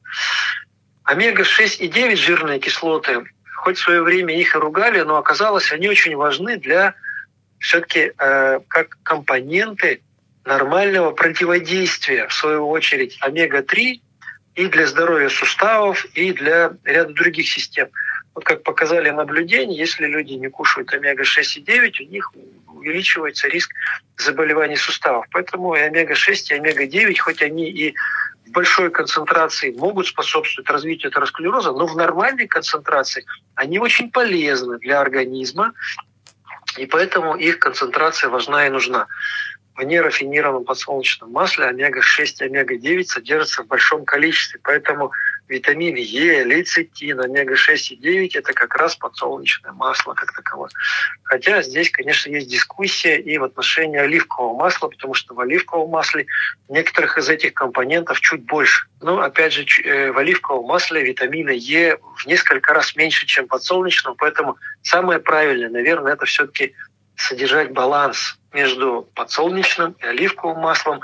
[SPEAKER 2] омега шесть и девять жирные кислоты, хоть в свое время их и ругали, но оказалось, они очень важны для все-таки э, как компоненты нормального противодействия, в свою очередь, омега три и для здоровья суставов, и для ряда других систем. Вот как показали наблюдения, если люди не кушают омега шесть и девять, у них увеличивается риск заболеваний суставов. Поэтому и омега шесть, и омега девять, хоть они и в большой концентрации могут способствовать развитию атеросклероза, но в нормальной концентрации они очень полезны для организма, и поэтому их концентрация важна и нужна. В нерафинированном подсолнечном масле омега шесть и омега девять содержатся в большом количестве, поэтому витамин Е, лецитин, омега шесть и девять – это как раз подсолнечное масло как таковое. Хотя здесь, конечно, есть дискуссия и в отношении оливкового масла, потому что в оливковом масле некоторых из этих компонентов чуть больше. Но, опять же, в оливковом масле витамина Е в несколько раз меньше, чем в подсолнечном, поэтому самое правильное, наверное, это все-таки содержать баланс между подсолнечным и оливковым маслом.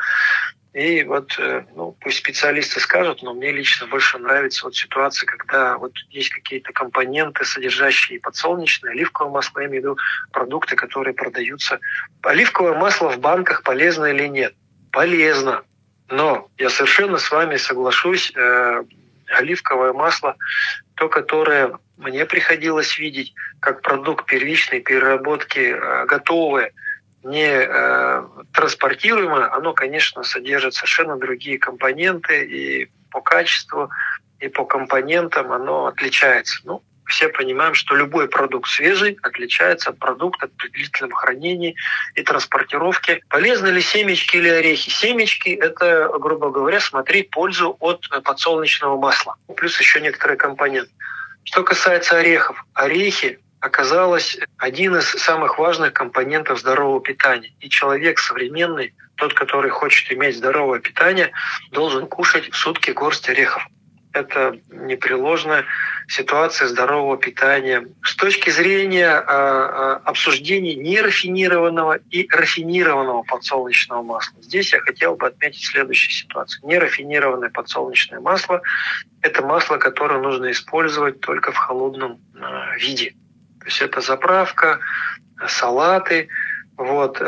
[SPEAKER 2] И вот, ну, пусть специалисты скажут, но мне лично больше нравится вот ситуация, когда вот есть какие-то компоненты, содержащие подсолнечное, оливковое масло, я имею в виду продукты, которые продаются. Оливковое масло в банках полезно или нет? Полезно. Но я совершенно с вами соглашусь, э, оливковое масло, то, которое мне приходилось видеть как продукт первичной переработки, э, готовое, не э, транспортируемое, оно, конечно, содержит совершенно другие компоненты, и по качеству, и по компонентам оно отличается. Ну, все понимаем, что любой продукт свежий отличается от продукта при длительном хранении и транспортировке. Полезны ли семечки или орехи? Семечки – это, грубо говоря, смотреть пользу от подсолнечного масла. Плюс еще некоторые компоненты. Что касается орехов. Орехи оказалась один из самых важных компонентов здорового питания. И человек современный, тот, который хочет иметь здоровое питание, должен кушать в сутки горсть орехов. Это непреложная ситуация здорового питания. С точки зрения э, обсуждения нерафинированного и рафинированного подсолнечного масла, здесь я хотел бы отметить следующую ситуацию. Нерафинированное подсолнечное масло – это масло, которое нужно использовать только в холодном э, виде. То есть это заправка, салаты. Вот,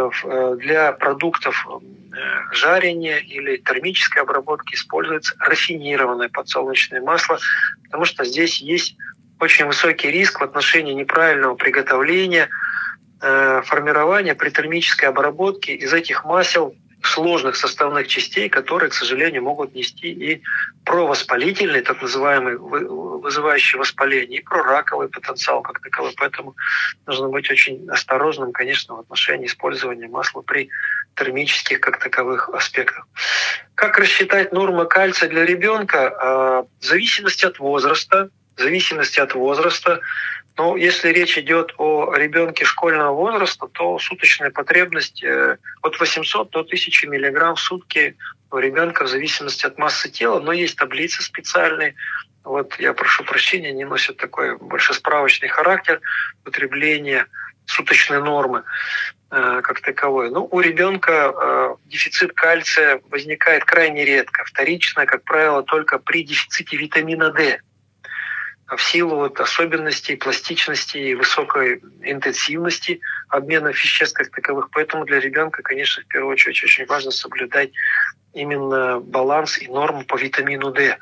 [SPEAKER 2] для продуктов жарения или термической обработки используется рафинированное подсолнечное масло, потому что здесь есть очень высокий риск в отношении неправильного приготовления, формирования при термической обработке из этих масел сложных составных частей, которые, к сожалению, могут нести и провоспалительный, так называемый, вызывающий воспаление, и прораковый потенциал как таковой. Поэтому нужно быть очень осторожным, конечно, в отношении использования масла при термических как таковых аспектах. Как рассчитать нормы кальция для ребенка? В зависимости от возраста, в зависимости от возраста. Но если речь идет о ребенке школьного возраста, то суточная потребность от восьмисот до тысячи миллиграмм в сутки у ребенка в зависимости от массы тела. Но есть таблицы специальные. Вот я прошу прощения, они носят такой больше справочный характер потребления суточной нормы э, как таковой. Но у ребенка э, дефицит кальция возникает крайне редко. Вторично, как правило, только при дефиците витамина D. В силу вот особенностей пластичности и высокой интенсивности обмена веществ как таковых. Поэтому для ребенка, конечно, в первую очередь очень важно соблюдать именно баланс и норму по витамину D.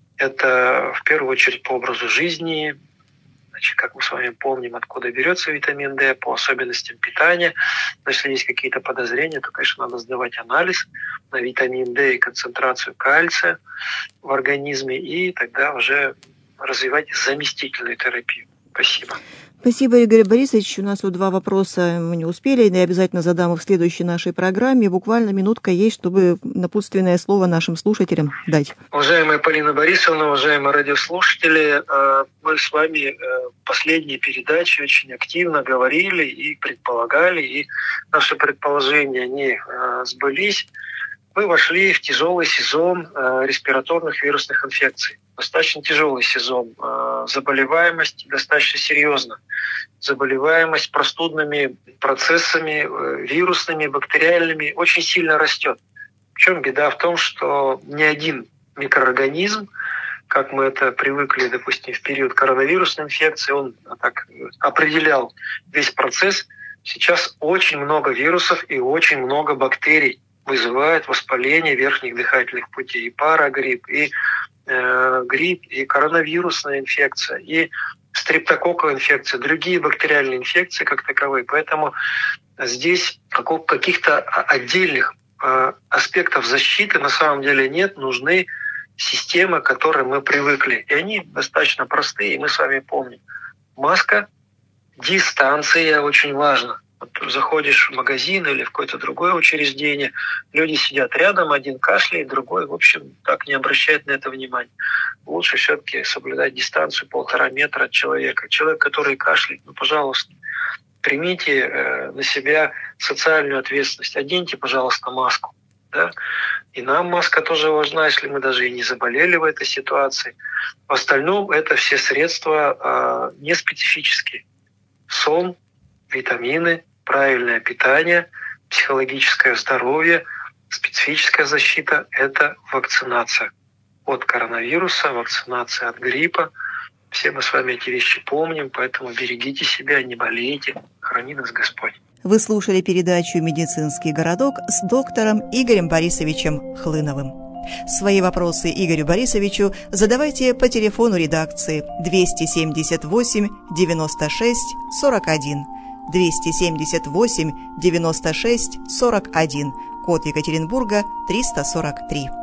[SPEAKER 2] Это в первую очередь по образу жизни. Значит, как мы с вами помним, откуда берется витамин D, по особенностям питания. Но если есть какие-то подозрения, то, конечно, надо сдавать анализ на витамин D и концентрацию кальция в организме, и тогда уже развивать заместительную терапию. Спасибо.
[SPEAKER 1] Спасибо, Игорь Борисович. У нас вот два вопроса мы не успели, и обязательно задам их в следующей нашей программе. Буквально минутка есть, чтобы напутственное слово нашим слушателям дать.
[SPEAKER 2] Уважаемая Полина Борисовна, уважаемые радиослушатели, мы с вами в последней передаче очень активно говорили и предполагали, и наши предположения, они сбылись. Мы вошли в тяжелый сезон респираторных вирусных инфекций. Достаточно тяжелый сезон. Заболеваемость достаточно серьезна. Заболеваемость простудными процессами, вирусными, бактериальными очень сильно растет. Причем беда в том, что ни один микроорганизм, как мы это привыкли, допустим, в период коронавирусной инфекции, он так определял весь процесс. Сейчас очень много вирусов и очень много бактерий вызывает воспаление верхних дыхательных путей. И парагрипп, и э, грипп, и коронавирусная инфекция, и стрептококковая инфекция, другие бактериальные инфекции как таковые. Поэтому здесь каких-то отдельных э, аспектов защиты на самом деле нет. Нужны системы, к которым мы привыкли. И они достаточно простые, и мы с вами помним. Маска, дистанция очень важна. Вот заходишь в магазин или в какое-то другое учреждение, люди сидят рядом, один кашляет, другой, в общем, так не обращает на это внимания. Лучше все-таки соблюдать дистанцию полтора метра от человека. Человек, который кашляет, ну, пожалуйста, примите э, на себя социальную ответственность. Оденьте, пожалуйста, маску. Да? И нам маска тоже важна, если мы даже и не заболели в этой ситуации. В остальном это все средства э, неспецифические. Сон, витамины, правильное питание, психологическое здоровье, специфическая защита – это вакцинация от коронавируса, вакцинация от гриппа. Все мы с вами эти вещи помним, поэтому берегите себя, не болейте, храни нас Господь.
[SPEAKER 1] Вы слушали передачу «Медицинский городок» с доктором Игорем Борисовичем Хлыновым. Свои вопросы Игорю Борисовичу задавайте по телефону редакции двести семьдесят восемь девяносто шесть сорок один, двести семьдесят восемь девяносто шесть сорок один, код Екатеринбурга триста сорок три.